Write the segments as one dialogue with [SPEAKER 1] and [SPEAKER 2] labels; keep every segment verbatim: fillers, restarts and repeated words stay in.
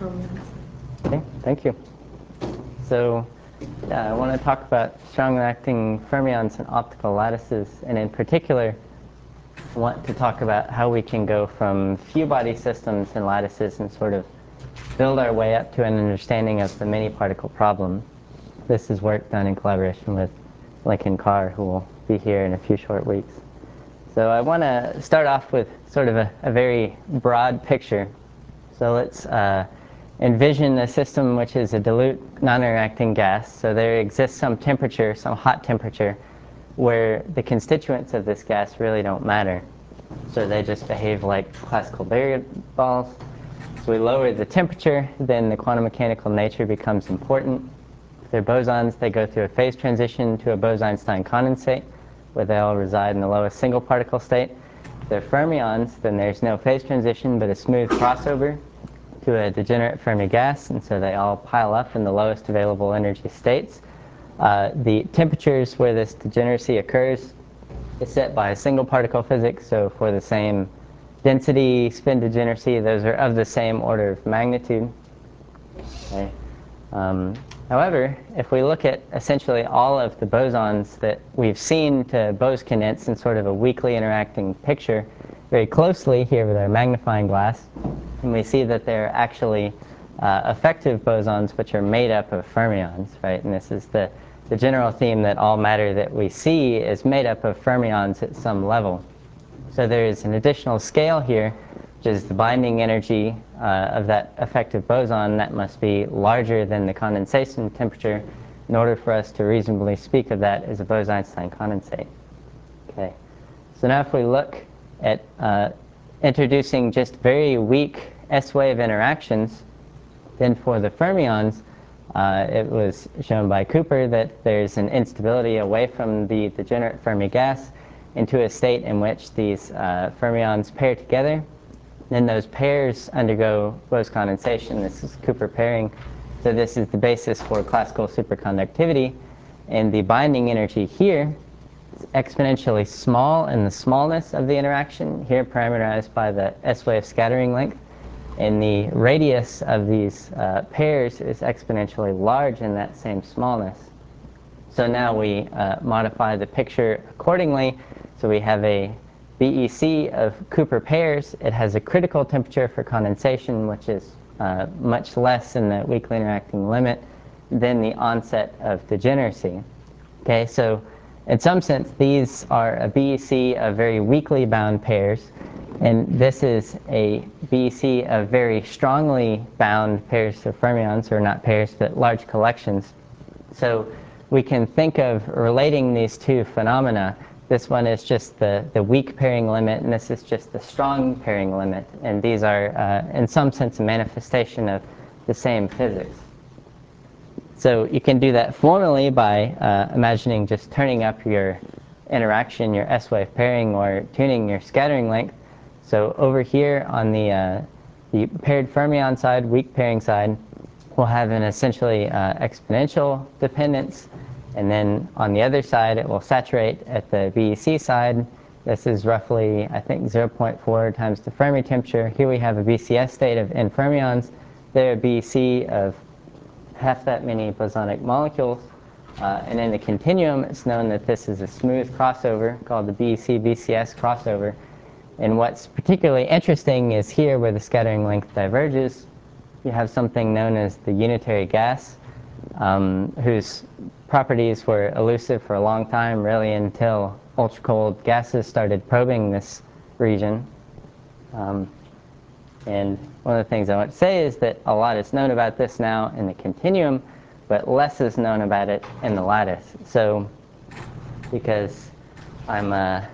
[SPEAKER 1] fermions.
[SPEAKER 2] Okay, thank you. So, yeah, I want to talk about strongly acting fermions and optical lattices, and in particular, I want to talk about how we can go from few body systems and lattices and sort of build our way up to an understanding of the many particle problem. This is work done in collaboration with Lincoln Carr, who will be here in a few short weeks. So I want to start off with sort of a, a very broad picture. So let's uh, envision a system which is a dilute, non-interacting gas. So there exists some temperature, some hot temperature, where the constituents of this gas really don't matter. So they just behave like classical barrier balls. So we lower the temperature, then the quantum mechanical nature becomes important. If they're bosons, they go through a phase transition to a Bose-Einstein condensate, where they all reside in the lowest single particle state. If they're fermions, then there's no phase transition, but a smooth crossover to a degenerate Fermi gas, and so they all pile up in the lowest available energy states. Uh, the temperatures where this degeneracy occurs is set by a single particle physics, so for the same density, spin degeneracy, those are of the same order of magnitude. Okay. Um, however, if we look at essentially all of the bosons that we've seen to Bose condense in sort of a weakly interacting picture very closely here with our magnifying glass, and we see that they're actually uh, effective bosons which are made up of fermions, right? And this is the, the general theme that all matter that we see is made up of fermions at some level. So there is an additional scale here, which is the binding energy uh, of that effective boson that must be larger than the condensation temperature in order for us to reasonably speak of that as a Bose-Einstein condensate. Okay. So now if we look at uh, introducing just very weak S-wave interactions, then for the fermions, uh, it was shown by Cooper that there's an instability away from the degenerate Fermi gas into a state in which these uh, fermions pair together. Then those pairs undergo Bose condensation. This is Cooper pairing. So this is the basis for classical superconductivity. And the binding energy here is exponentially small in the smallness of the interaction, here parameterized by the S-wave scattering length. And the radius of these uh, pairs is exponentially large in that same smallness. So now we uh, modify the picture accordingly. So we have a B E C of Cooper pairs. It has a critical temperature for condensation, which is uh, much less than the weakly interacting limit than the onset of degeneracy. Okay, so in some sense, these are a B E C of very weakly bound pairs, and this is a B E C of very strongly bound pairs of fermions, or not pairs, but large collections. So we can think of relating these two phenomena. This one is just the, the weak pairing limit, and this is just the strong pairing limit. And these are, uh, in some sense, a manifestation of the same physics. So you can do that formally by uh, imagining just turning up your interaction, your S-wave pairing, or tuning your scattering length. So over here on the, uh, the paired fermion side, weak pairing side, we'll have an essentially uh, exponential dependence. And then on the other side, it will saturate at the B E C side. This is roughly, I think, zero point four times the Fermi temperature. Here we have a B C S state of N fermions. There a B E C of half that many bosonic molecules. Uh, and in the continuum, it's known that this is a smooth crossover called the B E C B C S crossover. And what's particularly interesting is here where the scattering length diverges, you have something known as the unitary gas, um, whose properties were elusive for a long time, really until ultra-cold gases started probing this region. Um, and one of the things I want to say is that a lot is known about this now in the continuum, but less is known about it in the lattice. So because I'm a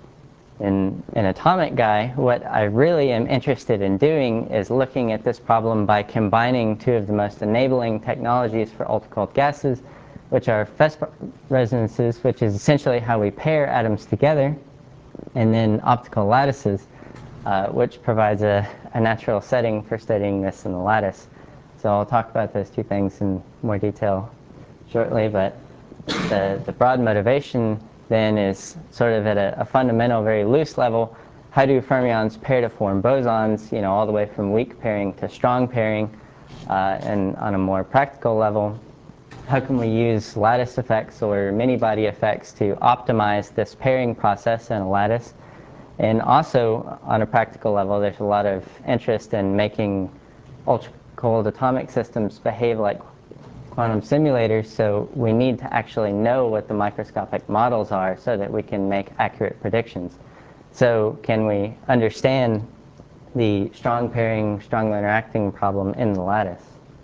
[SPEAKER 2] In an atomic guy, what I really am interested in doing is looking at this problem by combining two of the most enabling technologies for ultra-cold gases, which are Fest resonances, which is essentially how we pair atoms together, and then optical lattices, uh, which provides a, a natural setting for studying this in the lattice. So I'll talk about those two things in more detail shortly, but the, the broad motivation then is sort of at a, a fundamental, very loose level. How do fermions pair to form bosons, you know, all the way from weak pairing to strong pairing? Uh, and on a more practical level, how can we use lattice effects or many-body effects to optimize this pairing process in a lattice? And also, on a practical level, there's a lot of interest in making ultra-cold atomic systems behave like quantum simulators, so we need to actually know what the microscopic models are so that we can make accurate predictions. So can we understand the strong pairing, strongly interacting problem in the lattice?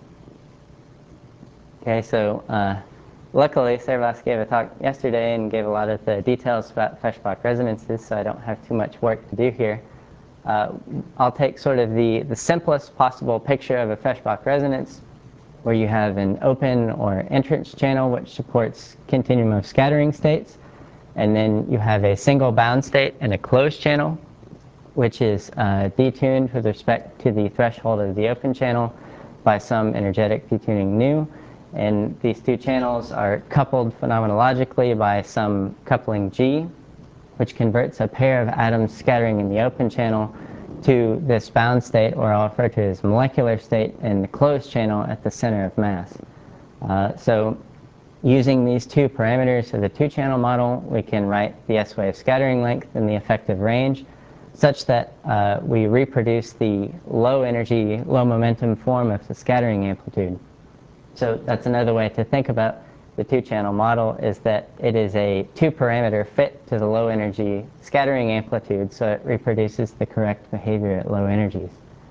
[SPEAKER 2] Okay, so uh, luckily Servas gave a talk yesterday and gave a lot of the details about Feshbach resonances, so I don't have too much work to do here. Uh, I'll take sort of the, the simplest possible picture of a Feshbach resonance, where you have an open or entrance channel which supports continuum of scattering states, and then you have a single bound state and a closed channel, which is uh, detuned with respect to the threshold of the open channel by some energetic detuning nu. And these two channels are coupled phenomenologically by some coupling G, which converts a pair of atoms scattering in the open channel to this bound state, or I'll refer to as molecular state, in the closed channel at the center of mass. Uh, so using these two parameters of the two-channel model, we can write the S-wave scattering length and the effective range such that uh, we reproduce the low energy, low momentum form of the scattering amplitude. So that's another way to think about the two-channel model, is that it is a two-parameter fit to the low energy scattering amplitude, so it reproduces the correct behavior at low energies.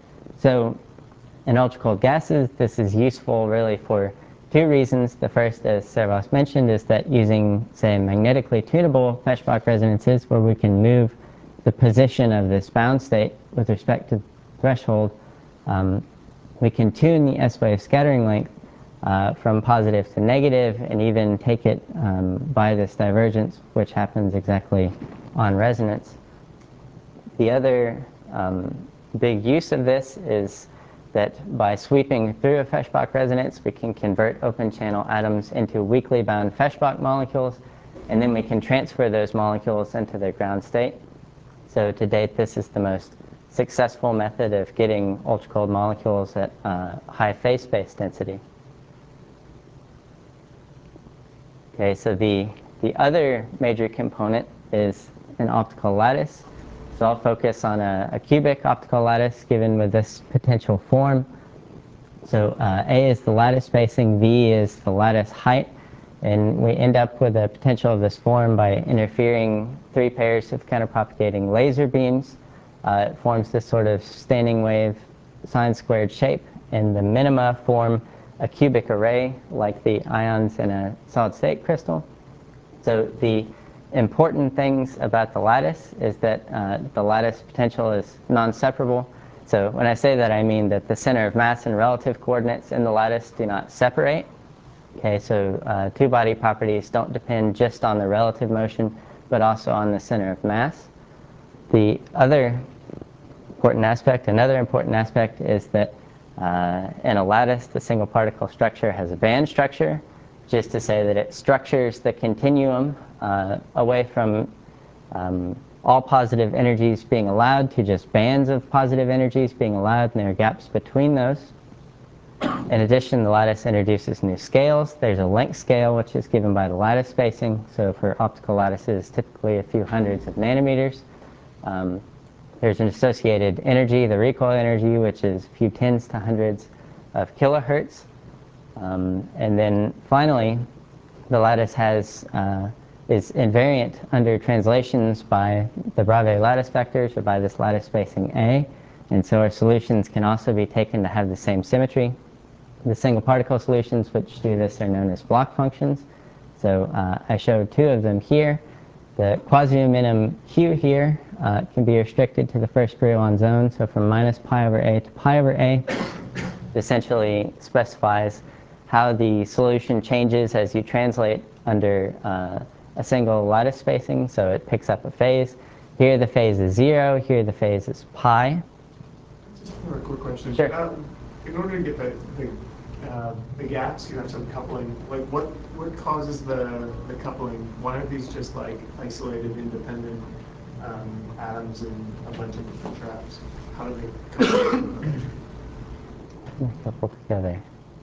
[SPEAKER 2] So in ultra-cold gases, this is useful really for two reasons. The first, as Servas mentioned, is that using, say, magnetically tunable Feshbach resonances, where we can move the position of this bound state with respect to the threshold, um, we can tune the S-wave scattering length Uh, from positive to negative, and even take it um, by this divergence, which happens exactly on resonance. The other um, big use of this is that by sweeping through a Feshbach resonance, we can convert open channel atoms into weakly bound Feshbach molecules, and then we can transfer those molecules into their ground state. So to date, this is the most successful method of getting ultra-cold molecules at uh, high phase space density. Okay, so the, the other major component is an optical lattice. So I'll focus on a, a cubic optical lattice given with this potential form. So uh, A is the lattice spacing, V is the lattice height, and we end up with a potential of this form by interfering three pairs of counterpropagating laser beams. Uh, it forms this sort of standing wave sine squared shape, and the minima form a cubic array like the ions in a solid state crystal. So the important things about the lattice is that uh, the lattice potential is non-separable. So when I say that, I mean that the center of mass and relative coordinates in the lattice do not separate. Okay, so uh, two-body properties don't depend just on the relative motion, but also on the center of mass. The other important aspect, another important aspect is that Uh, in a lattice, the single particle structure has a band structure, just to say that it structures the continuum uh, away from um, all positive energies being allowed to just bands of positive energies being allowed, and there are gaps between those. In addition, the lattice introduces new scales. There's a length scale, which is given by the lattice spacing. So for optical lattices, typically a few hundreds of nanometers. Um, There's an associated energy, the recoil energy, which is a few tens to hundreds of kilohertz. Um, and then finally, the lattice has, uh, is invariant under translations by the Bravais lattice vectors, or by this lattice spacing A. And so our solutions can also be taken to have the same symmetry. The single particle solutions which do this are known as block functions. So uh, I showed two of them here. The quasi-minimum Q here uh, can be restricted to the first Brillouin zone, so from minus pi over A to pi over A. It essentially specifies how the solution changes as you translate under uh, a single lattice spacing, so it picks up a phase. Here the phase is zero, here the phase is pi.
[SPEAKER 1] Just a quick question.
[SPEAKER 2] Sure.
[SPEAKER 1] Uh, in order to get the, the Uh, the gaps, you have some coupling. Like, what what causes the the coupling? Why aren't these just like isolated, independent um, atoms in a bunch of different traps? How do they couple?
[SPEAKER 2] couple together.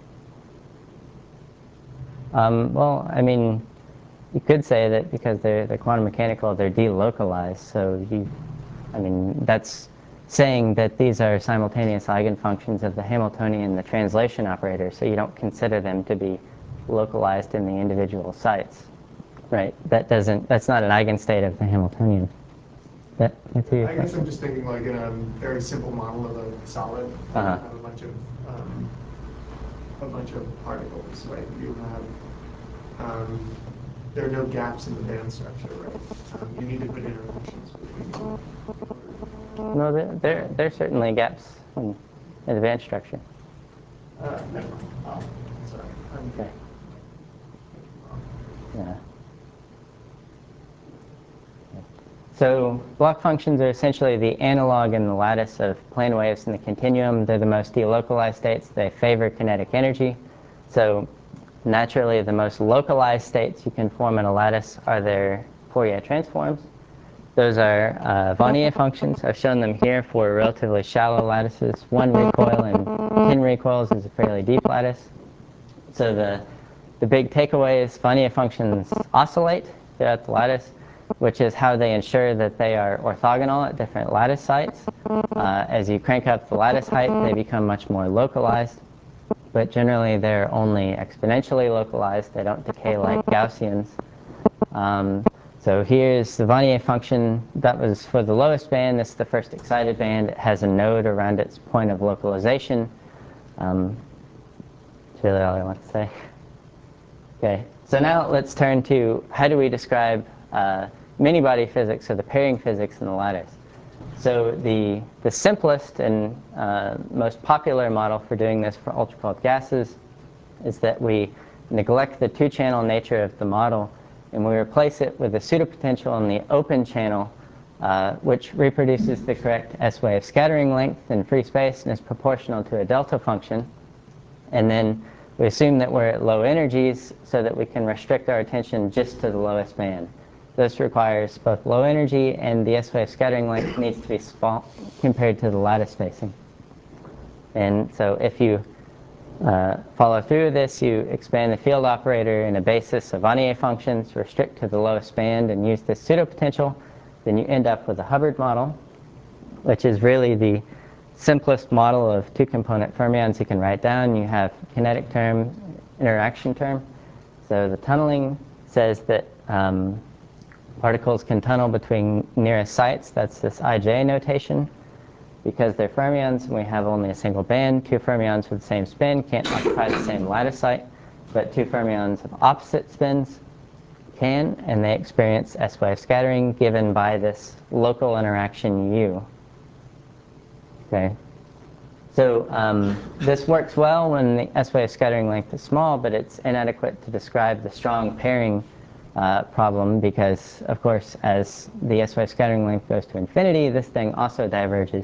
[SPEAKER 2] Um, well, I mean, you could say that because they're, they're quantum mechanical, they're delocalized. So you, I mean, that's saying that these are simultaneous eigenfunctions of the Hamiltonian, the translation operator. So you don't consider them to be localized in the individual sites, right? That doesn't. That's not an eigenstate of the Hamiltonian. That, that's
[SPEAKER 1] I guess I'm just thinking like in a very simple model of a solid, uh-huh. You have a bunch of um, a bunch of particles, right? You have um, there are no gaps in the band structure, right? Um, you need to put interactions between them.
[SPEAKER 2] No, there there there are certainly gaps in, in the band structure.
[SPEAKER 1] Uh, no. Oh, sorry. I'm
[SPEAKER 2] okay. Yeah. So block functions are essentially the analog in the lattice of plane waves in the continuum. They're the most delocalized states. They favor kinetic energy. So naturally, the most localized states you can form in a lattice are their Fourier transforms. Those are uh, Wannier functions. I've shown them here for relatively shallow lattices. One recoil and ten recoils is a fairly deep lattice. So the, the big takeaway is Wannier functions oscillate throughout the lattice, which is how they ensure that they are orthogonal at different lattice sites. Uh, as you crank up the lattice height, they become much more localized. But generally, they're only exponentially localized. They don't decay like Gaussians. Um, so here's the Wannier function. That was for the lowest band. This is the first excited band. It has a node around its point of localization. Um, that's really all I want to say. Okay, so now let's turn to how do we describe uh, many-body physics, or the pairing physics in the lattice. So the, the simplest and uh, most popular model for doing this for ultra-cold gases is that we neglect the two-channel nature of the model, and we replace it with a pseudopotential in the open channel, uh, which reproduces the correct S-wave scattering length in free space and is proportional to a delta function. And then we assume that we're at low energies so that we can restrict our attention just to the lowest band. This requires both low energy, and the S-wave scattering length needs to be small compared to the lattice spacing. And so if you uh, follow through with this, you expand the field operator in a basis of Wannier functions, restrict to the lowest band, and use this pseudopotential, then you end up with a Hubbard model, which is really the simplest model of two-component fermions you can write down. You have kinetic term, interaction term. So the tunneling says that um, particles can tunnel between nearest sites. That's this I J notation. Because they're fermions and we have only a single band, two fermions with the same spin can't occupy the same lattice site, but two fermions of opposite spins can, and they experience S-wave scattering given by this local interaction U. Okay. So um, this works well when the S-wave scattering length is small, but it's inadequate to describe the strong pairing uh, problem because, of course, as the S-wave scattering length goes to infinity, this thing also diverges.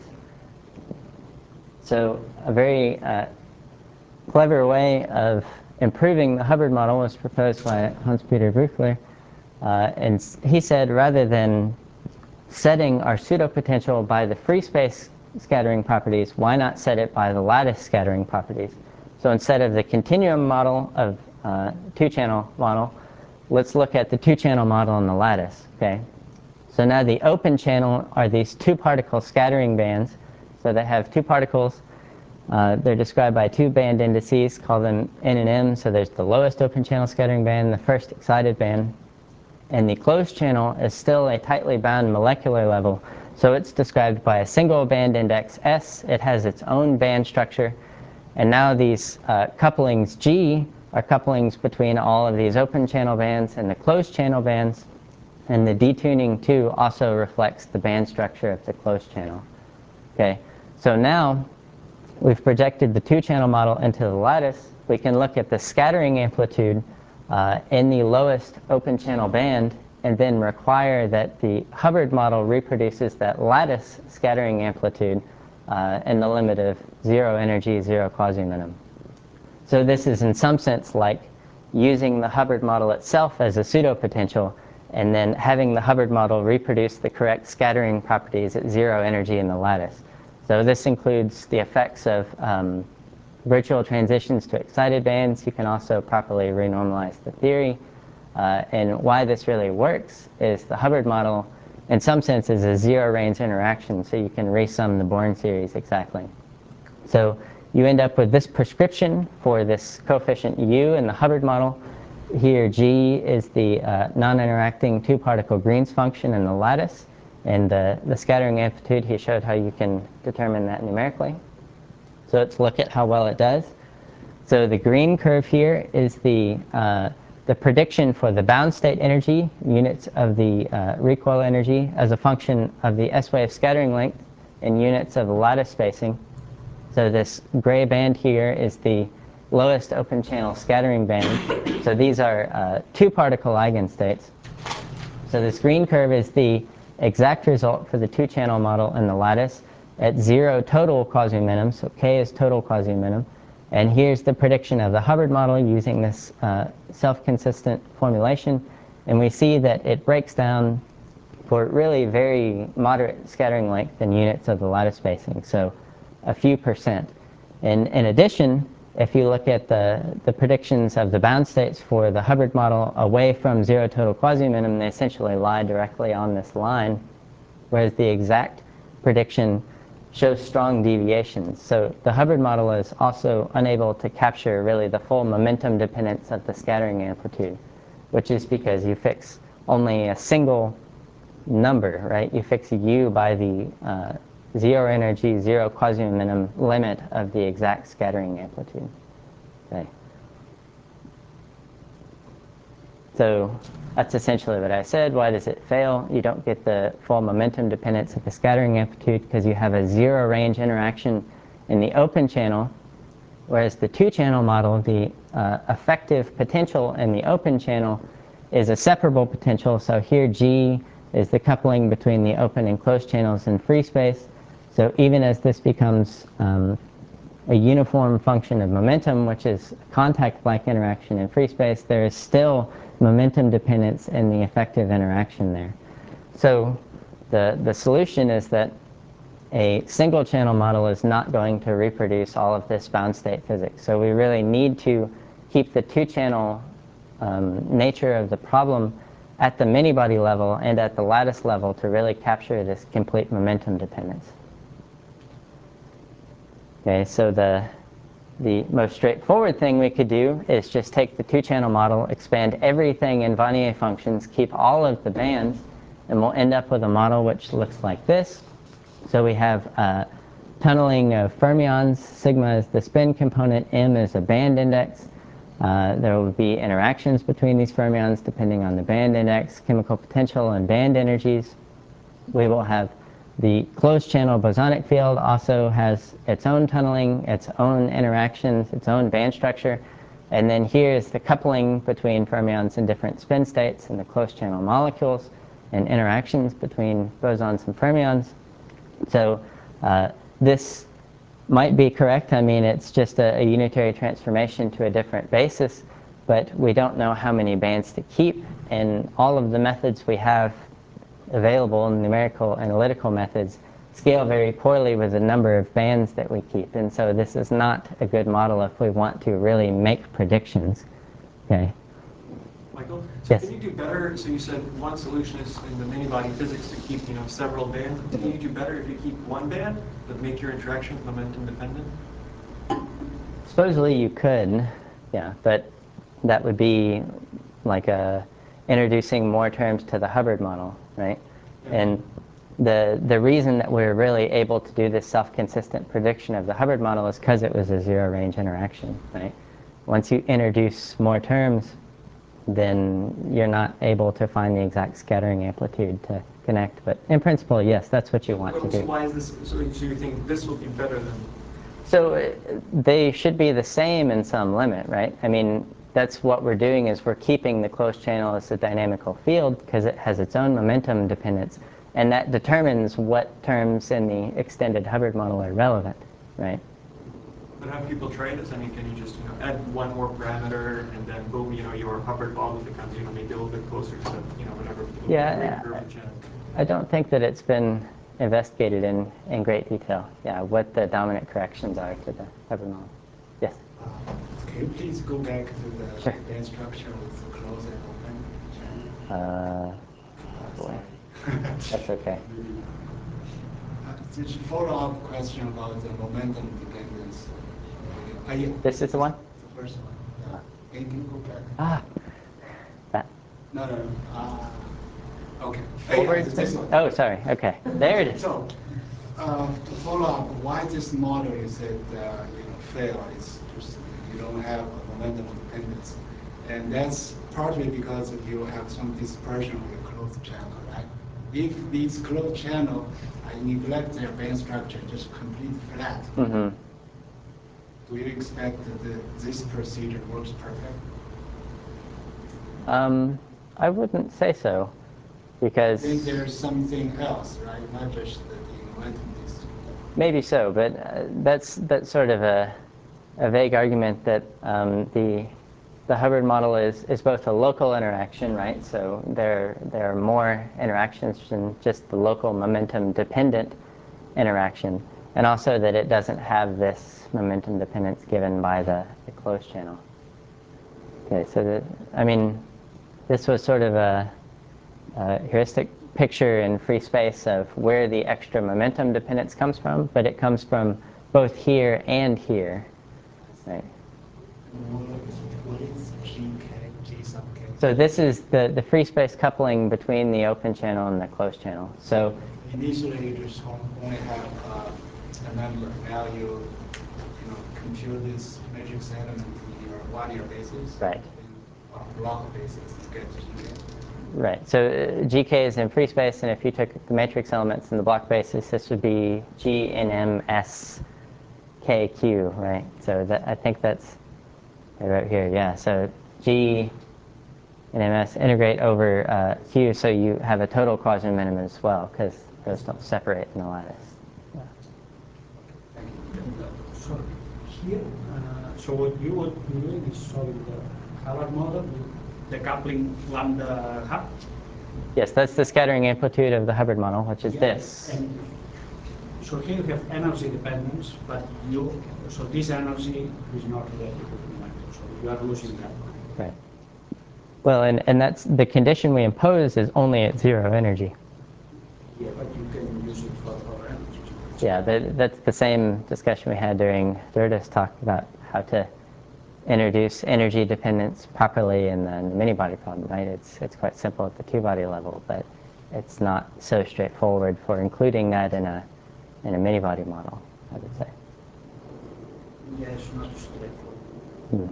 [SPEAKER 2] So a very uh, clever way of improving the Hubbard model was proposed by Hans-Peter Brückler. Uh, and he said rather than setting our pseudopotential by the free space scattering properties, why not set it by the lattice scattering properties? So instead of the continuum model of uh, two-channel model, let's look at the two-channel model in the lattice. Okay. So now the open channel are these two-particle scattering bands. So they have two particles. Uh, they're described by two band indices, call them N and M. So there's the lowest open channel scattering band, the first excited band. And the closed channel is still a tightly bound molecular level. So it's described by a single band index S. It has its own band structure. And now these uh, couplings G are couplings between all of these open channel bands and the closed channel bands. And the detuning too also reflects the band structure of the closed channel. Okay, so now we've projected the two-channel model into the lattice. We can look at the scattering amplitude uh, in the lowest open channel band and then require that the Hubbard model reproduces that lattice scattering amplitude uh, in the limit of zero energy, zero quasi-minimum. So this is in some sense like using the Hubbard model itself as a pseudopotential and then having the Hubbard model reproduce the correct scattering properties at zero energy in the lattice. So this includes the effects of um, virtual transitions to excited bands, you can also properly renormalize the theory. Uh, and why this really works is the Hubbard model, in some sense, is a zero-range interaction, so you can resum the Born series exactly. So you end up with this prescription for this coefficient u in the Hubbard model. Here, g is the uh, non-interacting two-particle Green's function in the lattice, and the, the scattering amplitude, he showed how you can determine that numerically. So let's look at how well it does. So the green curve here is the, uh, the prediction for the bound state energy, units of the uh, recoil energy, as a function of the S-wave scattering length in units of the lattice spacing. So this gray band here is the lowest open channel scattering band. So these are uh, two-particle eigenstates. So this green curve is the exact result for the two-channel model in the lattice at zero total quasi-minimum, so k is total quasi-minimum. And here's the prediction of the Hubbard model using this uh, self-consistent formulation. And we see that it breaks down for really very moderate scattering length in units of the lattice spacing, so a few percent. And in addition, if you look at the, the predictions of the bound states for the Hubbard model away from zero total quasi-minimum, they essentially lie directly on this line, whereas the exact prediction shows strong deviations. So the Hubbard model is also unable to capture really the full momentum dependence of the scattering amplitude, which is because you fix only a single number, right? You fix u by the uh, zero energy, zero quasi-minimum limit of the exact scattering amplitude. Okay. So that's essentially what I said. Why does it fail? You don't get the full momentum dependence of the scattering amplitude because you have a zero range interaction in the open channel, whereas the two-channel model, the uh, effective potential in the open channel is a separable potential. So here G is the coupling between the open and closed channels in free space. So even as this becomes um, a uniform function of momentum, which is a contact-like interaction in free space, there is still momentum dependence in the effective interaction there. So the, the solution is that a single channel model is not going to reproduce all of this bound state physics. So we really need to keep the two-channel um, nature of the problem at the mini-body level and at the lattice level to really capture this complete momentum dependence. Okay, so the, the most straightforward thing we could do is just take the two-channel model, expand everything in Wannier functions, keep all of the bands, and we'll end up with a model which looks like this. So we have uh, tunneling of fermions. Sigma is the spin component, M is a band index. Uh, there will be interactions between these fermions depending on the band index, chemical potential, and band energies. We will have the closed channel bosonic field also has its own tunneling, its own interactions, its own band structure. And then here is the coupling between fermions in different spin states and the closed channel molecules and interactions between bosons and fermions. So uh, this might be correct. I mean, it's just a, a unitary transformation to a different basis, but we don't know how many bands to keep. And all of the methods we have available, numerical analytical methods, scale very poorly with the number of bands that we keep. And so this is not a good model if we want to really make predictions. Okay.
[SPEAKER 3] Michael, so
[SPEAKER 2] yes.
[SPEAKER 3] Can you do better? So you said one solution is in the mini-body physics to keep, you know, several bands. Can you do better if you keep one band but make your interactions momentum dependent?
[SPEAKER 2] Supposedly you could, yeah, but that would be like a introducing more terms to the Hubbard model, right? Yeah. And the the reason that we're really able to do this self-consistent prediction of the Hubbard model is because it was a zero-range interaction, right? Once you introduce more terms, then you're not able to find the exact scattering amplitude to connect. But in principle, yes, that's what you want
[SPEAKER 3] well,
[SPEAKER 2] to do.
[SPEAKER 3] So why is this? So, so you think this will be better than?
[SPEAKER 2] So uh, they should be the same in some limit, right? I mean, that's what we're doing is we're keeping the closed channel as a dynamical field because it has its own momentum dependence, and that determines what terms in the extended Hubbard model are relevant, right?
[SPEAKER 3] But have people try this? I mean, can you just, you know, add one more parameter and then boom, you know, your Hubbard model becomes, you know, maybe a little bit closer to, you know, whatever.
[SPEAKER 2] Yeah, I don't think that it's been investigated in, in great detail. Yeah, what the dominant corrections are to the Hubbard model. Yeah.
[SPEAKER 4] can you please go back to the
[SPEAKER 2] Sure.
[SPEAKER 4] band structure with the closed and open channel?
[SPEAKER 2] Uh, oh boy. That's okay.
[SPEAKER 4] Uh, Just follow-up question about the momentum dependence. Uh, yeah,
[SPEAKER 2] This is the one?
[SPEAKER 4] the first one. Yeah. Can can you go back?
[SPEAKER 2] Ah, that.
[SPEAKER 4] No, no, no. Uh, okay.
[SPEAKER 2] Forward?
[SPEAKER 4] Yeah, this one.
[SPEAKER 2] Oh, sorry. Okay. There it is.
[SPEAKER 4] So, uh, to follow up, why this model you said uh, you know fail is just you don't have a momentum dependence, and that's partly because you have some dispersion on your closed channel, right? If these closed channel, I neglect their band structure, just complete flat,
[SPEAKER 2] Mm-hmm.
[SPEAKER 4] do you expect that the, this procedure works perfect?
[SPEAKER 2] Um, I wouldn't say so,
[SPEAKER 4] I
[SPEAKER 2] because
[SPEAKER 4] think there's something else, right? Not just the, the momentum distance.
[SPEAKER 2] maybe so, but uh, that's that's sort of a, a vague argument that um, the the Hubbard model is, is both a local interaction, right? So there there are more interactions than just the local momentum dependent interaction, and also that it doesn't have this momentum dependence given by the, the closed channel. Okay, so the, I mean, this was sort of a, a heuristic picture in free space of where the extra momentum dependence comes from, but it comes from both here and here, right?
[SPEAKER 4] What is G K, G sub K?
[SPEAKER 2] So this is the, the free space coupling between the open channel and the closed channel. So
[SPEAKER 4] Initially, you just only have uh, a number. Now you, you know, compute this matrix element in your one-year basis.
[SPEAKER 2] Right.
[SPEAKER 4] And on a block basis, you get G K.
[SPEAKER 2] right, so uh, G K is in free space, and if you took the matrix elements in the block basis, this would be G N M S K Q, right? So that, I think that's right here, yeah. So G and M S integrate over uh, Q, so you have a total quadrant minimum as well, because those don't separate in the lattice. Yeah.
[SPEAKER 5] So here, uh, so what you would be doing is solving the Hubbard model with the coupling lambda hub.
[SPEAKER 2] Yes, that's the scattering amplitude of the Hubbard model, which is
[SPEAKER 5] Yeah,
[SPEAKER 2] this.
[SPEAKER 5] and so here you have energy dependence, but you, so this energy is not related to the momentum, so you are losing that one.
[SPEAKER 2] Right. Well, and, and that's the condition we impose is only at zero energy.
[SPEAKER 5] Yeah, but you can use it for other energies.
[SPEAKER 2] Yeah, that, that's the same discussion we had during Derda's talk about how to introduce energy dependence properly in the, in the many-body problem, right? It's, it's quite simple at the two-body level, but it's not so straightforward for including that in a, in a many-body model, I would say.
[SPEAKER 5] Yeah, it's not straightforward.
[SPEAKER 2] Hmm.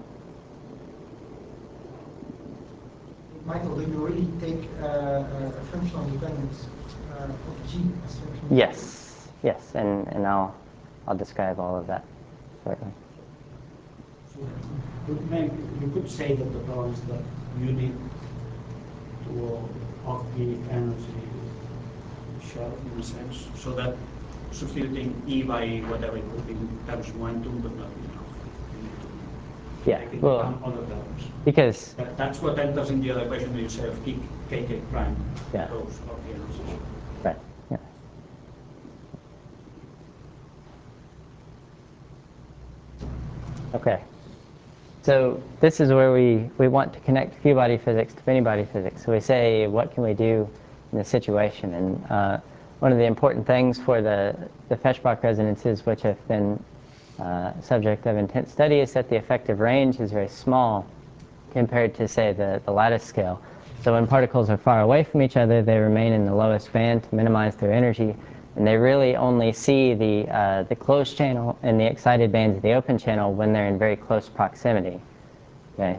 [SPEAKER 6] Michael, do you really take uh, a functional dependence uh, of G as functional?
[SPEAKER 2] Yes, yes, and, and I'll, I'll describe all of that shortly.
[SPEAKER 5] So you, may, you could say that the problem is that you need to of the energy shell in a sense, so that substituting E by whatever it would be times momentum would not be enough. You need to
[SPEAKER 2] Yeah,
[SPEAKER 5] take it
[SPEAKER 2] well,
[SPEAKER 5] down other terms.
[SPEAKER 2] because
[SPEAKER 5] That, that's what enters in the other equation that you say of K K prime,
[SPEAKER 2] Yeah.
[SPEAKER 5] those of the energy.
[SPEAKER 2] right, yeah. Okay. So this is where we, we want to connect few-body physics to many-body physics. So we say, what can we do in this situation? And uh, one of the important things for the, the Feshbach resonances, which have been uh, subject of intense study, is that the effective range is very small compared to, say, the, the lattice scale. So when particles are far away from each other, they remain in the lowest band to minimize their energy, and they really only see the, uh, the closed channel and the excited bands of the open channel when they're in very close proximity. Okay.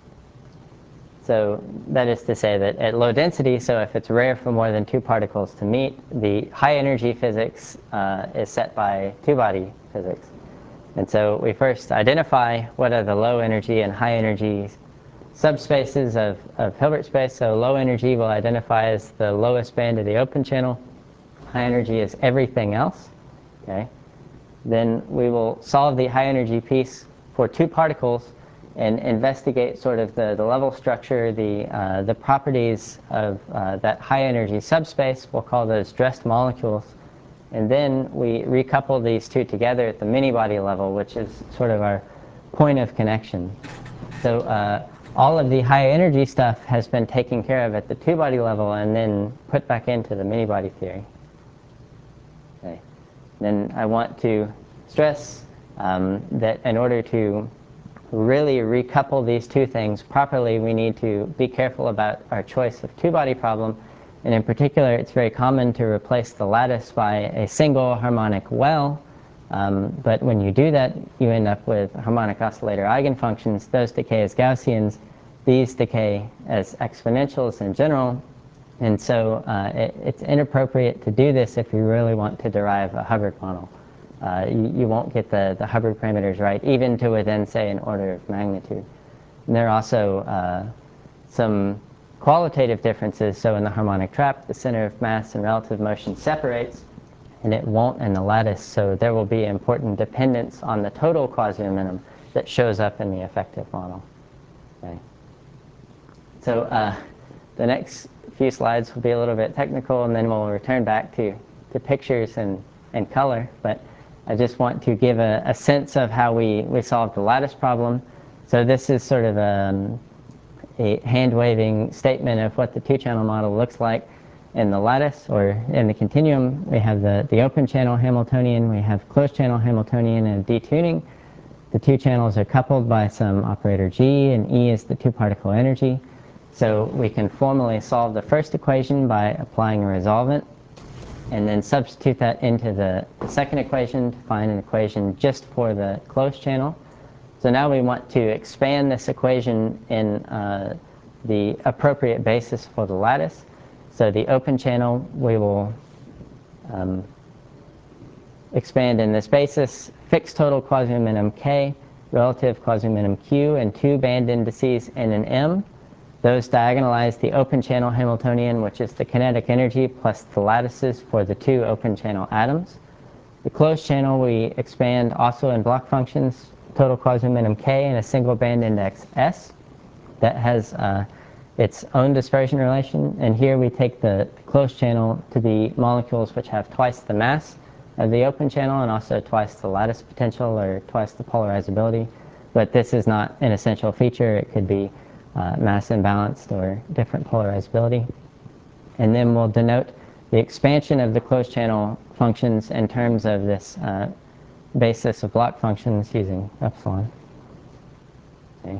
[SPEAKER 2] So that is to say that at low density, so if it's rare for more than two particles to meet, the high energy physics uh, is set by two-body physics. And so we first identify what are the low energy and high energy subspaces of, of Hilbert space. So low energy will identify as the lowest band of the open channel. High energy is everything else. Okay. Then we will solve the high energy piece for two particles and investigate sort of the, the level structure, the, uh, the properties of uh, that high energy subspace. We'll call those dressed molecules. And then we recouple these two together at the many-body level, which is sort of our point of connection. So uh, all of the high energy stuff has been taken care of at the two-body level and then put back into the many-body theory. Okay. Then I want to stress um, that in order to really recouple these two things properly, we need to be careful about our choice of two-body problem. And in particular, it's very common to replace the lattice by a single harmonic well. Um, but when you do that, you end up with harmonic oscillator eigenfunctions. Those decay as Gaussians. These decay as exponentials in general. And so uh, it, it's inappropriate to do this if you really want to derive a Hubbard model. Uh, you, you won't get the, the Hubbard parameters right, even to within, say, an order of magnitude. And there are also uh, some qualitative differences. So in the harmonic trap, the center of mass and relative motion separates, and it won't in the lattice. So there will be important dependence on the total quasi-momentum that shows up in the effective model. Okay. So uh, the next few slides will be a little bit technical, and then we'll return back to, to pictures and, and color. But I just want to give a, a sense of how we, we solved the lattice problem. So this is sort of a, a hand-waving statement of what the two-channel model looks like in the lattice, or in the continuum. We have the, the open channel Hamiltonian, we have closed channel Hamiltonian and detuning. The two channels are coupled by some operator G, and E is the two-particle energy. So we can formally solve the first equation by applying a resolvent, and then substitute that into the second equation to find an equation just for the closed channel. So now we want to expand this equation in uh, the appropriate basis for the lattice. So the open channel, we will um, expand in this basis, fixed total quasi-momentum K, relative quasi-momentum Q, and two band indices N and M. Those diagonalize the open channel Hamiltonian, which is the kinetic energy, plus the lattices for the two open channel atoms. The closed channel we expand also in block functions, total quasi-momentum K and a single band index S that has uh, its own dispersion relation. And here we take the closed channel to be molecules which have twice the mass of the open channel and also twice the lattice potential or twice the polarizability. But this is not an essential feature. It could be Uh, mass imbalanced or different polarizability. And then we'll denote the expansion of the closed channel functions in terms of this uh, basis of block functions using epsilon. Okay.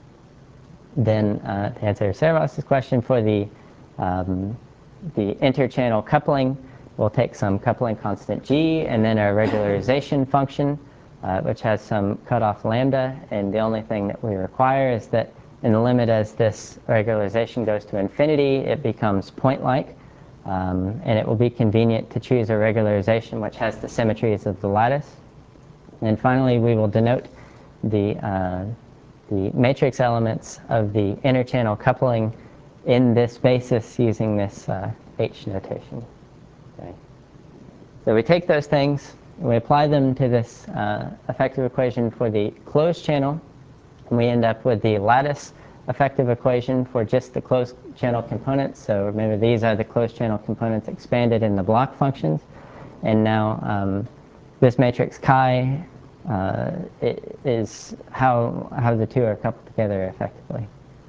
[SPEAKER 2] Then uh, to answer Sarah's question, for the, um, the interchannel coupling, we'll take some coupling constant G and then a regularization function, uh, which has some cutoff lambda, and the only thing that we require is that in the limit as this regularization goes to infinity, it becomes point-like, um, and it will be convenient to choose a regularization which has the symmetries of the lattice. And finally, we will denote the, uh, the matrix elements of the interchannel coupling in this basis using this uh, H notation. Okay. So we take those things, and we apply them to this uh, effective equation for the closed channel, and we end up with the lattice effective equation for just the closed channel components. So remember, these are the closed channel components expanded in the block functions. And now um, this matrix chi uh, it is how, how the two are coupled together effectively.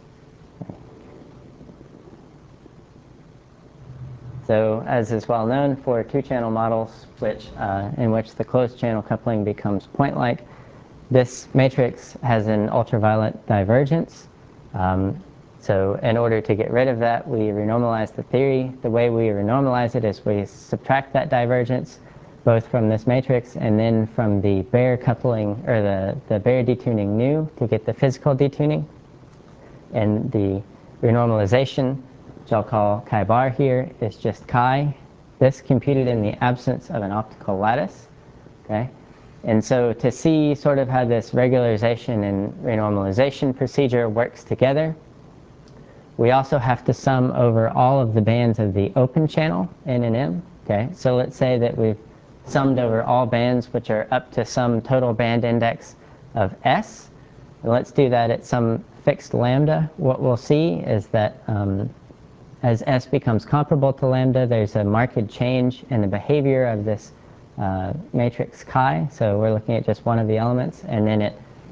[SPEAKER 2] So as is well known for two-channel models which, uh, in which the closed channel coupling becomes point-like, this matrix has an ultraviolet divergence. Um, so in order to get rid of that, we renormalize the theory. The way we renormalize it is we subtract that divergence both from this matrix and then from the Baire coupling, or the, the Baire detuning nu, to get the physical detuning. And the renormalization, which I'll call chi bar here, is just chi. This computed in the absence of an optical lattice. Okay? And so to see sort of how this regularization and renormalization procedure works together, we also have to sum over all of the bands of the open channel, N and M. Okay? So let's say that we've summed over all bands which are up to some total band index of S. And let's do that at some fixed lambda. What we'll see is that um, as S becomes comparable to lambda, there's a marked change in the behavior of this Uh, matrix chi. So we're looking at just one of the elements, and then it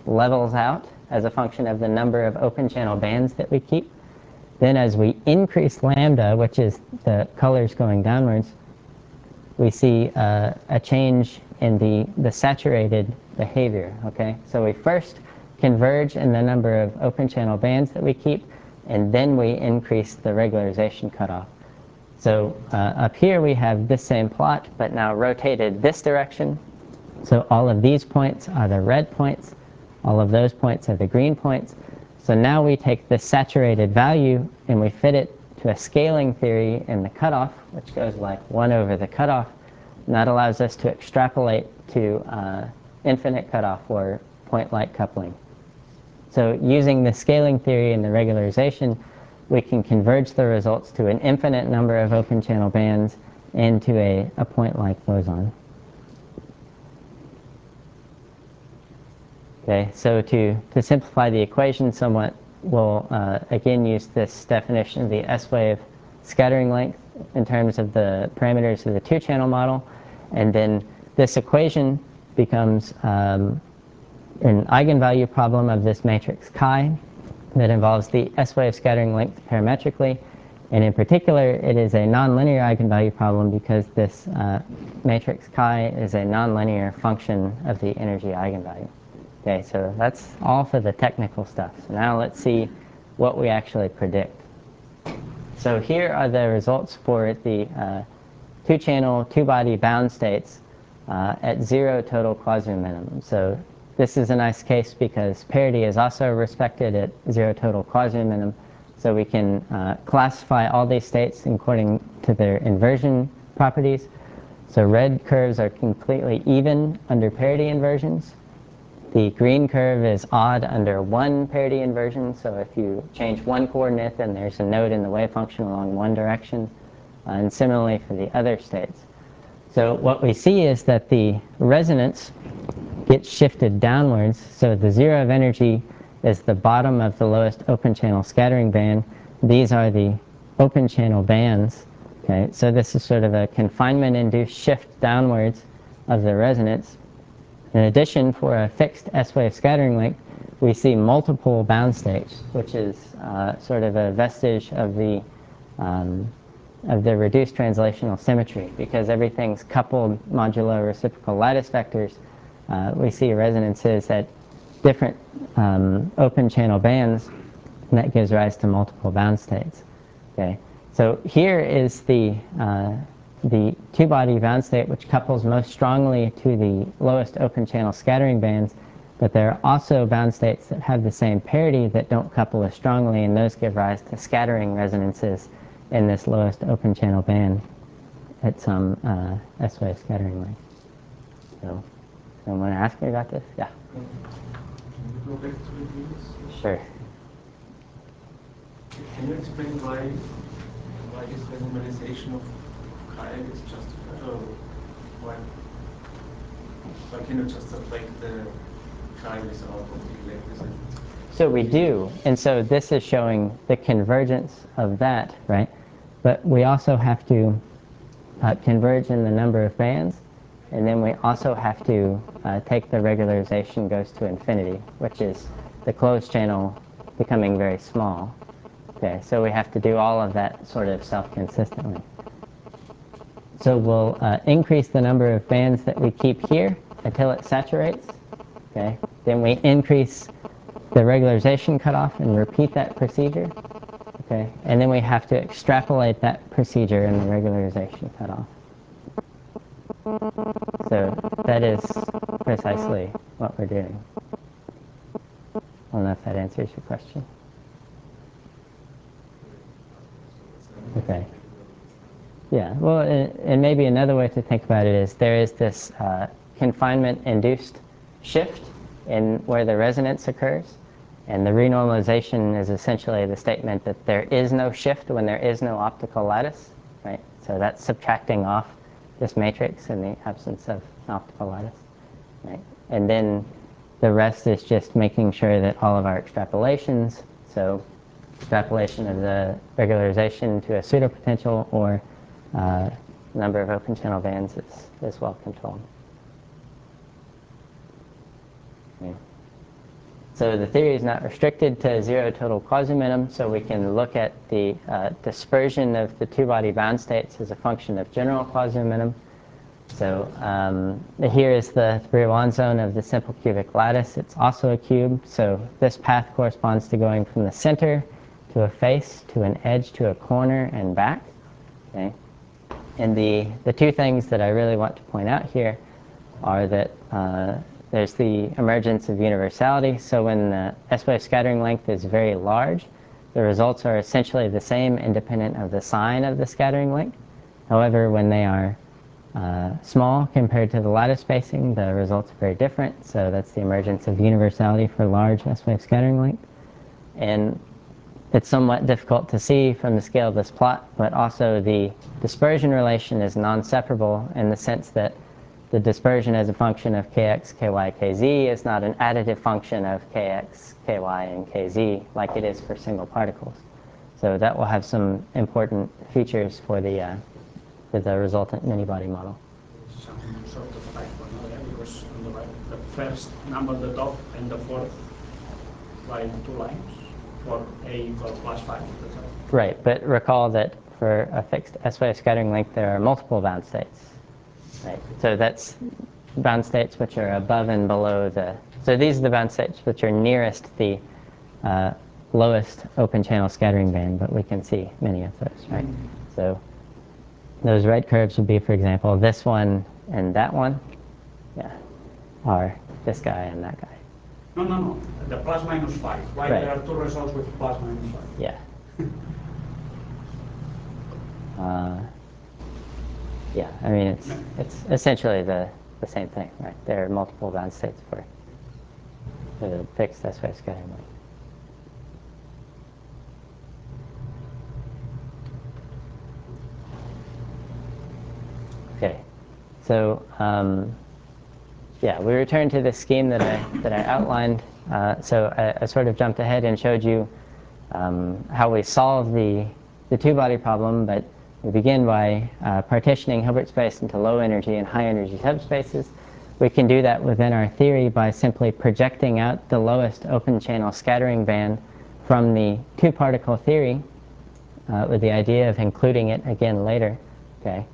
[SPEAKER 2] levels out as a function of the number of open channel bands that we keep. Then as we increase lambda, which is the colors going downwards, we see uh, a change in the, the saturated behavior, okay? So we first converge in the number of open channel bands that we keep, and then we increase the regularization cutoff. So uh, up here we have this same plot, but now rotated this direction. So all of these points are the red points, all of those points are the green points. So now we take the saturated value and we fit it to a scaling theory in the cutoff, which goes like one over the cutoff. And that allows us to extrapolate to uh, infinite cutoff or point-like coupling. So using the scaling theory and the regularization, we can converge the results to an infinite number of open channel bands into a, a point-like boson. Okay, so to, to simplify the equation somewhat, we'll uh, again use this definition of the S-wave scattering length in terms of the parameters of the two-channel model, and then this equation becomes um, an eigenvalue problem of this matrix chi that involves the S-wave scattering length parametrically, and in particular it is a nonlinear eigenvalue problem because this uh, matrix chi is a nonlinear function of the energy eigenvalue. Okay, so that's all for the technical stuff. So now let's see what we actually predict. So here are the results for the uh, two-channel, two-body bound states uh, at zero total quasi-minimum. So this is a nice case because parity is also respected at zero total quasi-minimum. So we can uh, classify all these states according to their inversion properties. So red curves are completely even under parity inversions. The green curve is odd under one parity inversion, so if you change one coordinate, then there's a node in the wave function along one direction, uh, and similarly for the other states. So what we see is that the resonance gets shifted downwards, so the zero of energy is the bottom of the lowest open channel scattering band. These are the open channel bands. Okay, so this is sort of a confinement-induced shift downwards of the resonance. In addition, for a fixed S-wave scattering length, we see multiple bound states, which is uh, sort of a vestige of the um, of the reduced translational symmetry. Because everything's coupled modulo reciprocal lattice vectors, uh, we see resonances at different um, open channel bands, and that gives rise to multiple bound states. Okay, so here is the uh, the two-body bound state, which couples most strongly to the lowest open channel scattering bands, but there are also bound states that have the same parity that don't couple as strongly, and those give rise to scattering resonances in this lowest open channel band at some uh, S-wave scattering length. So, someone want to ask me about this? Yeah.
[SPEAKER 3] Can you go back to the views?
[SPEAKER 2] Sure.
[SPEAKER 3] Can you explain why why this normalization of chi is justified, or why why can you just take the chi without of the electricity?
[SPEAKER 2] So we do, and so this is showing the convergence of that, right? But we also have to uh, converge in the number of bands, and then we also have to uh, take the regularization goes to infinity, which is the closed channel becoming very small. Okay, so we have to do all of that sort of self-consistently. So we'll uh, increase the number of bands that we keep here until it saturates. Okay, then we increase the regularization cutoff and repeat that procedure. Okay, and then we have to extrapolate that procedure in the regularization cutoff. So that is precisely what we're doing. I don't know if that answers your question. Okay. Yeah, well, and maybe another way to think about it is there is this uh, confinement-induced shift in where the resonance occurs, and the renormalization is essentially the statement that there is no shift when there is no optical lattice, right? So that's subtracting off this matrix in the absence of an optical lattice, right? And then the rest is just making sure that all of our extrapolations, so extrapolation of the regularization to a pseudopotential or uh, number of open channel bands is, is well controlled. Yeah. So the theory is not restricted to zero total quasi-minimum, so we can look at the uh, dispersion of the two-body bound states as a function of general quasi-minimum. So um, here is the three-one zone of the simple cubic lattice. It's also a cube, so this path corresponds to going from the center to a face, to an edge, to a corner, and back. Okay? And the, the two things that I really want to point out here are that uh, there's the emergence of universality. So when the S-wave scattering length is very large, the results are essentially the same independent of the sign of the scattering length. However, when they are uh, small compared to the lattice spacing, the results are very different. So that's the emergence of universality for large S-wave scattering length. And it's somewhat difficult to see from the scale of this plot, but also the dispersion relation is non-separable in the sense that the dispersion as a function of kx, ky, kz is not an additive function of kx, ky, and kz like it is for single particles. So that will have some important features for the, uh, for the resultant many-body model.
[SPEAKER 5] Some sort of typo, no, there, because on the right, the first number at the top and the fourth by two lines for a equal plus five.
[SPEAKER 2] Right, but recall that for a fixed S-wave scattering length, there are multiple bound states. Right. So that's bound states which are above and below the, so these are the bound states which are nearest the uh, lowest open channel scattering band, but we can see many of those, right? Mm-hmm. So those red curves would be, for example, this one and that one, yeah, are this guy and that guy.
[SPEAKER 5] No, no, no, the plus minus five. Why
[SPEAKER 2] right.
[SPEAKER 5] There are two results with plus minus five?
[SPEAKER 2] Yeah. uh, Yeah, I mean, it's, it's essentially the, the same thing, right? There are multiple bound states for the fixed S-wave scattering length. Okay, so um, yeah, we return to the scheme that I, that I outlined. Uh, so I, I sort of jumped ahead and showed you um, how we solve the, the two-body problem, but we begin by uh, partitioning Hilbert space into low energy and high energy subspaces. We can do that within our theory by simply projecting out the lowest open channel scattering band from the two particle theory uh, with the idea of including it again later. Okay.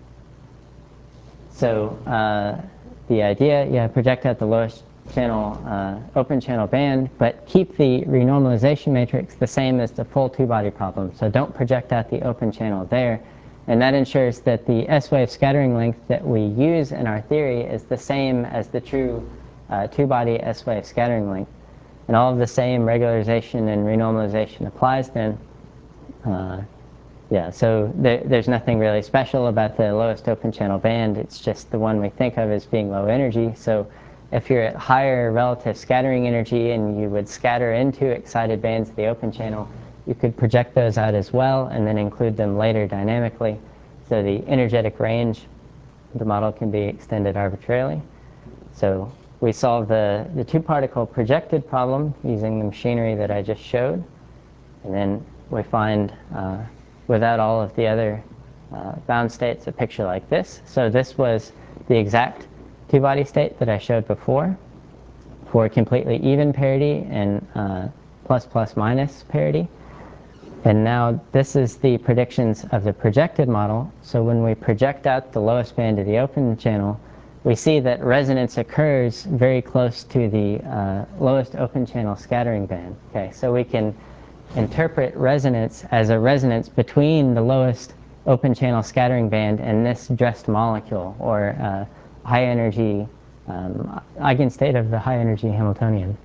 [SPEAKER 2] So uh, the idea, yeah, project out the lowest channel, uh, open channel band, but keep the renormalization matrix the same as the full two-body problem. So don't project out the open channel there. And that ensures that the S-wave scattering length that we use in our theory is the same as the true uh, two-body S-wave scattering length. And all of the same regularization and renormalization applies then. Uh, yeah, so there, there's nothing really special about the lowest open channel band. It's just the one we think of as being low energy. So if you're at higher relative scattering energy and you would scatter into excited bands of the open channel, you could project those out as well and then include them later dynamically. So the energetic range of the model can be extended arbitrarily. So we solve the, the two-particle projected problem using the machinery that I just showed. And then we find, uh, without all of the other uh, bound states, a picture like this. So this was the exact two-body state that I showed before for completely even parity and uh, plus plus minus parity. And now this is the predictions of the projected model. So when we project out the lowest band of the open channel, we see that resonance occurs very close to the uh, lowest open channel scattering band. Okay, so we can interpret resonance as a resonance between the lowest open channel scattering band and this dressed molecule, or uh, high energy um, eigenstate of the high energy Hamiltonian.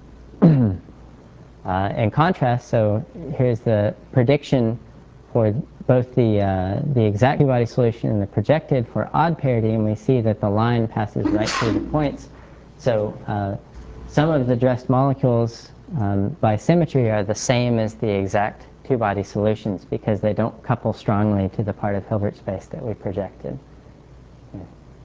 [SPEAKER 2] Uh, in contrast, so here's the prediction for both the, uh, the exact two-body solution and the projected for odd parity, and we see that the line passes right through the points. So uh, some of the dressed molecules um, by symmetry are the same as the exact two-body solutions because they don't couple strongly to the part of Hilbert space that we projected. Yeah.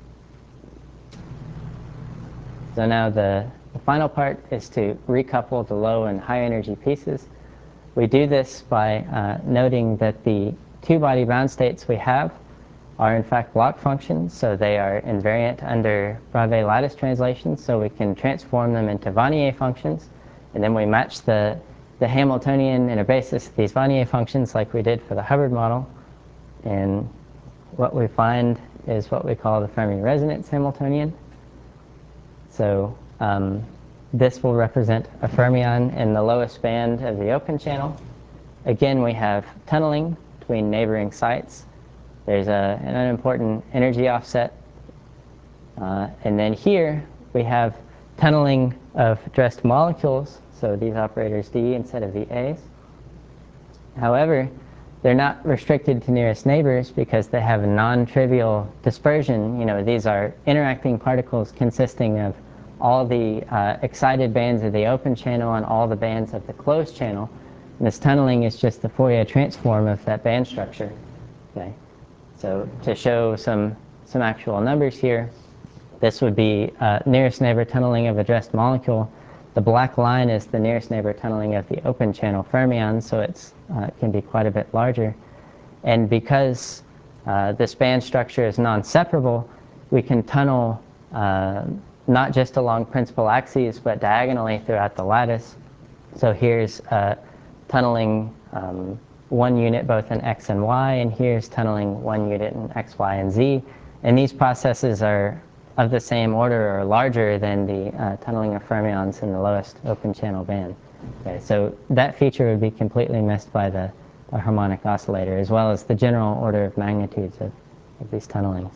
[SPEAKER 2] So now the The final part is to recouple the low and high energy pieces. We do this by uh, noting that the two-body bound states we have are in fact block functions, so they are invariant under Bravais lattice translations, so we can transform them into Wannier functions. And then we match the, the Hamiltonian in a basis of these Wannier functions like we did for the Hubbard model. And what we find is what we call the Fermi resonance Hamiltonian. So um, this will represent a fermion in the lowest band of the open channel. Again, we have tunneling between neighboring sites. There's a, an unimportant energy offset. Uh, and then here we have tunneling of addressed molecules, so these operators D instead of the A's. However, they're not restricted to nearest neighbors because they have a non-trivial dispersion. You know, these are interacting particles consisting of all the uh, excited bands of the open channel and all the bands of the closed channel. And this tunneling is just the Fourier transform of that band structure. Okay. So to show some, some actual numbers here, this would be uh, nearest neighbor tunneling of addressed molecule. The black line is the nearest neighbor tunneling of the open channel fermions, so it's, uh, it can be quite a bit larger. And because uh, this band structure is non-separable, we can tunnel uh, not just along principal axes, but diagonally throughout the lattice. So here's uh, tunneling um, one unit both in X and Y, and here's tunneling one unit in X, Y, and Z. And these processes are of the same order or larger than the uh, tunneling of fermions in the lowest open channel band. Okay, so that feature would be completely missed by the, the harmonic oscillator, as well as the general order of magnitudes of, of these tunnelings.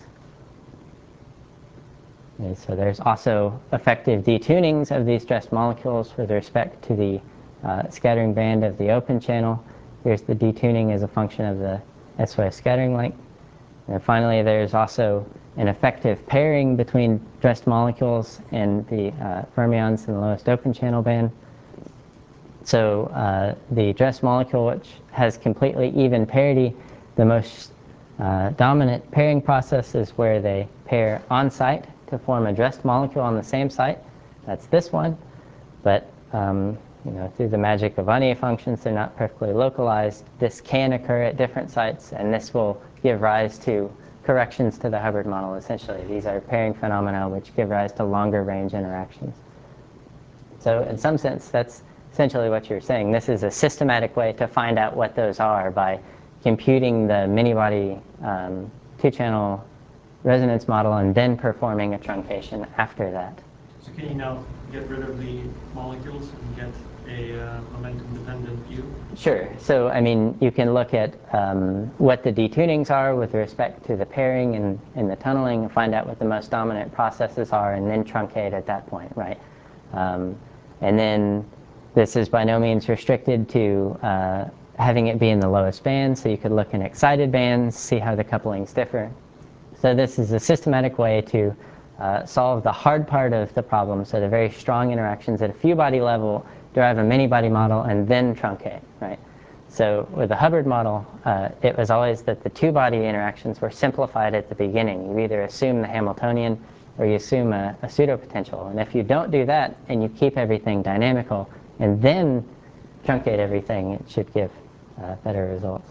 [SPEAKER 2] Okay, so there's also effective detunings of these stressed molecules with respect to the uh, scattering band of the open channel. Here's the detuning as a function of the S Y scattering length. And finally, there's also an effective pairing between dressed molecules and the uh, fermions in the lowest open channel band. So uh, the dressed molecule, which has completely even parity, the most uh, dominant pairing process is where they pair on site to form a dressed molecule on the same site. That's this one. But um, you know, through the magic of Wannier functions, they're not perfectly localized. This can occur at different sites, and this will give rise to corrections to the Hubbard model, essentially. These are pairing phenomena which give rise to longer range interactions. So in some sense, that's essentially what you're saying. This is a systematic way to find out what those are by computing the many-body um, two-channel resonance model and then performing a truncation after that.
[SPEAKER 5] So can you now get rid of the molecules and get a uh, momentum-dependent view?
[SPEAKER 2] Sure. So, I mean, you can look at um, what the detunings are with respect to the pairing and, and the tunneling and find out what the most dominant processes are and then truncate at that point, right? Um, and then this is by no means restricted to uh, having it be in the lowest band, so you could look in excited bands, see how the couplings differ. So this is a systematic way to uh, solve the hard part of the problem, so the very strong interactions at a few body level, derive a many-body model, and then truncate, right? So with the Hubbard model, uh, it was always that the two-body interactions were simplified at the beginning. You either assume the Hamiltonian or you assume a, a pseudo-potential. And if you don't do that and you keep everything dynamical and then truncate everything, it should give uh, better results.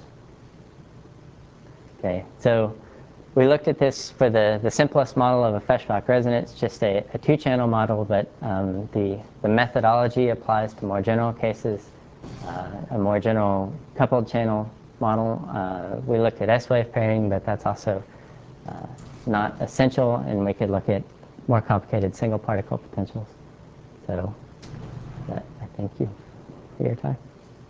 [SPEAKER 2] Okay, so we looked at this for the, the simplest model of a Feshbach resonance, just a, a two-channel model, but um, the, the methodology applies to more general cases, uh, a more general coupled channel model. Uh, we looked at S-wave pairing, but that's also uh, not essential, and we could look at more complicated single particle potentials. So that, I thank you for your time.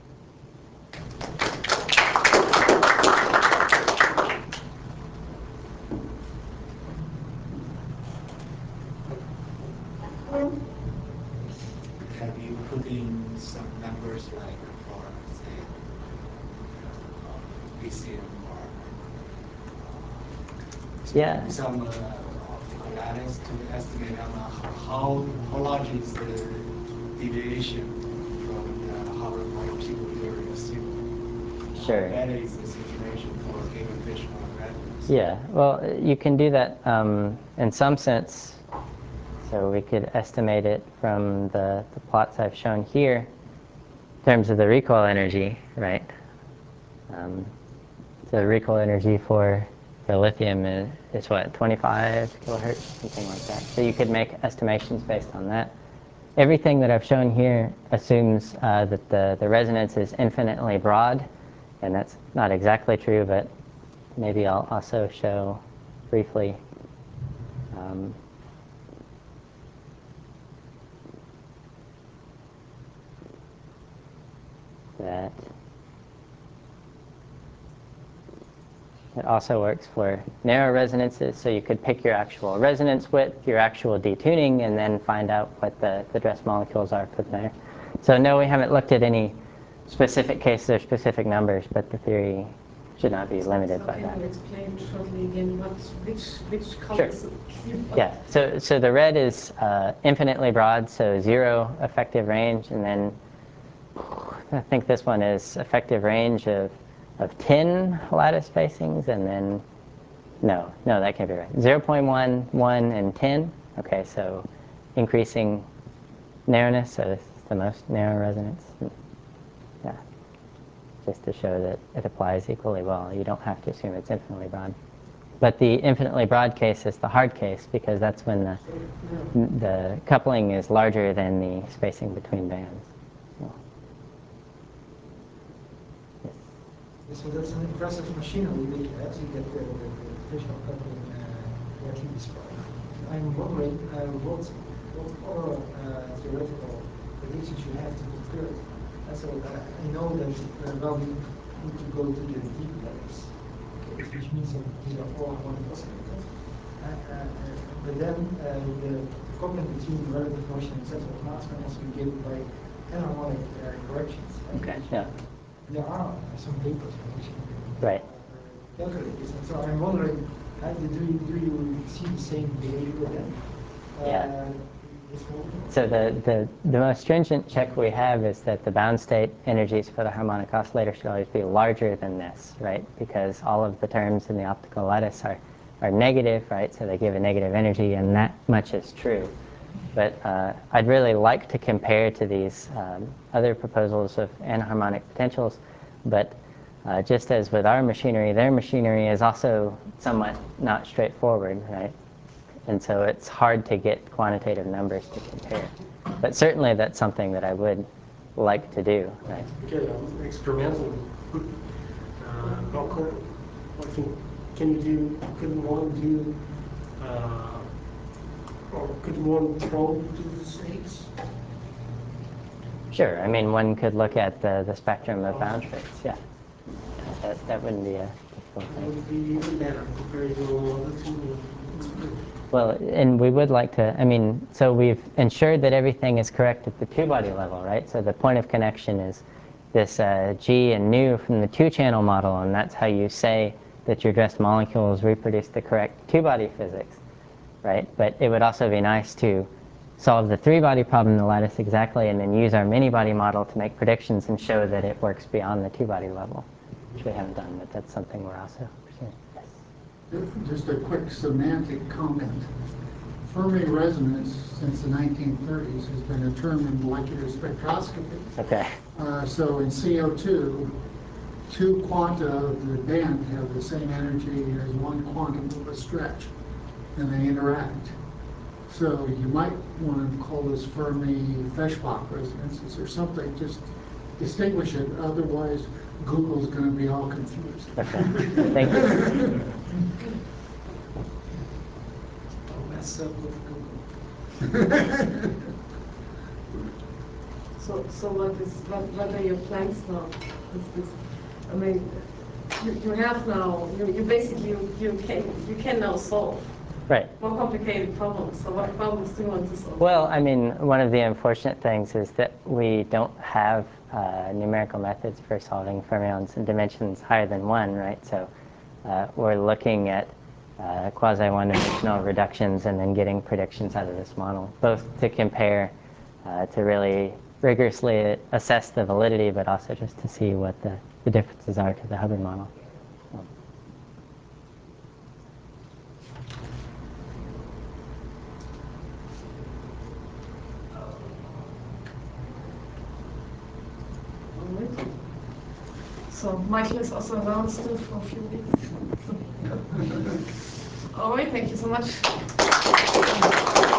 [SPEAKER 4] Have you put in some numbers like for, say, uh, B C M or uh,
[SPEAKER 2] Yeah.
[SPEAKER 4] some uh, optical lattice to estimate on how, how large is the deviation from the Hubbard model people usually assume?
[SPEAKER 2] Sure.
[SPEAKER 4] How bad is the situation for a given Fishbone resonance?
[SPEAKER 2] Yeah, well, you can do that um, in some sense. So we could estimate it from the, the plots I've shown here in terms of the recoil energy, right? Um, so the recoil energy for the lithium is, is what, twenty-five kilohertz, something like that. So you could make estimations based on that. everything that I've shown here assumes uh, that the, the resonance is infinitely broad, and that's not exactly true, but maybe I'll also show briefly um, that it also works for narrow resonances, so you could pick your actual resonance width, your actual detuning, and then find out what the, the dress molecules are for there. So no, we haven't looked at any specific cases or specific numbers, but the theory should not be limited
[SPEAKER 7] so
[SPEAKER 2] by
[SPEAKER 7] can
[SPEAKER 2] that.
[SPEAKER 7] Can you explain shortly again what, which, which colors?
[SPEAKER 2] Sure. Yeah, so, so the red is uh, infinitely broad, so zero effective range, and then I think this one is effective range of of ten lattice spacings, and then, no, no, that can't be right. zero point one, one, and ten. Okay, so increasing narrowness, so this is the most narrow resonance. Yeah, just to show that it applies equally well. You don't have to assume it's infinitely broad. But the infinitely broad case is the hard case, because that's when the, the coupling is larger than the spacing between bands.
[SPEAKER 6] So that's an impressive machinery that you have to get the, the, the divisional coupling uh, correctly described. I'm wondering uh, what what other uh, theoretical predictions you have to compare it. And so uh, I know that uh, well we need to go to the deep layers, okay, which means that these are all harmonic oscillators. Uh, uh, uh, but then uh, the, the coupling between relative motion and center of mass can also be given by enharmonic uh, corrections.
[SPEAKER 2] Okay. Yeah.
[SPEAKER 6] There are some papers in which
[SPEAKER 2] right.
[SPEAKER 6] calculate this, and so I'm wondering, uh, do you do you see the same behavior again?
[SPEAKER 2] Yeah.
[SPEAKER 6] Uh,
[SPEAKER 2] so the, the the most stringent check we have is that the bound state energies for the harmonic oscillator should always be larger than this, right? Because all of the terms in the optical lattice are are negative, right? So they give a negative energy, and that much is true. But uh, I'd really like to compare to these um, other proposals of anharmonic potentials. But uh, just as with our machinery, their machinery is also somewhat not straightforward, right? And so it's hard to get quantitative numbers to compare. But certainly that's something that I would like to do, right?
[SPEAKER 8] Okay, um, experimentally, uh, how could, I think, can you do, could one do, uh, or could one probe to the states?
[SPEAKER 2] Sure. I mean, one could look at the, the spectrum of bound states, yeah. That, that wouldn't be a difficult thing.
[SPEAKER 8] It would be even better compared to all the two.
[SPEAKER 2] Well, and we would like to, I mean, so we've ensured that everything is correct at the two-body level, right? So the point of connection is this uh, G and nu from the two-channel model, and that's how you say that your dressed molecules reproduce the correct two-body physics, right? But it would also be nice to solve the three-body problem in the lattice exactly, and then use our many-body model to make predictions and show that it works beyond the two-body level, which we haven't done, but that's something we're also pursuing. Yes.
[SPEAKER 9] Just a quick semantic comment. Fermi resonance since the nineteen thirties has been a term in molecular spectroscopy.
[SPEAKER 2] Okay.
[SPEAKER 9] Uh, so in C O two, two quanta of the band have the same energy as one quantum of a stretch, and they interact. So you might want to call this Fermi-Feshbach resonances or something, just distinguish it, otherwise Google's going to be all confused.
[SPEAKER 2] Okay. Thank you.
[SPEAKER 6] Don't mess up with Google.
[SPEAKER 7] So, so what is what, what are your plans now? Is this, I mean, you, you have now you, you basically you, you can you can now solve
[SPEAKER 2] Right.
[SPEAKER 7] more complicated problems. So what problems do you want to solve?
[SPEAKER 2] Well, I mean, one of the unfortunate things is that we don't have uh, numerical methods for solving fermions in dimensions higher than one, right? So uh, we're looking at uh, quasi-one-dimensional reductions and then getting predictions out of this model, both to compare, uh, to really rigorously assess the validity, but also just to see what the, the differences are to the Hubbard model.
[SPEAKER 7] So Michael is also around still for a few weeks. All right, thank you so much.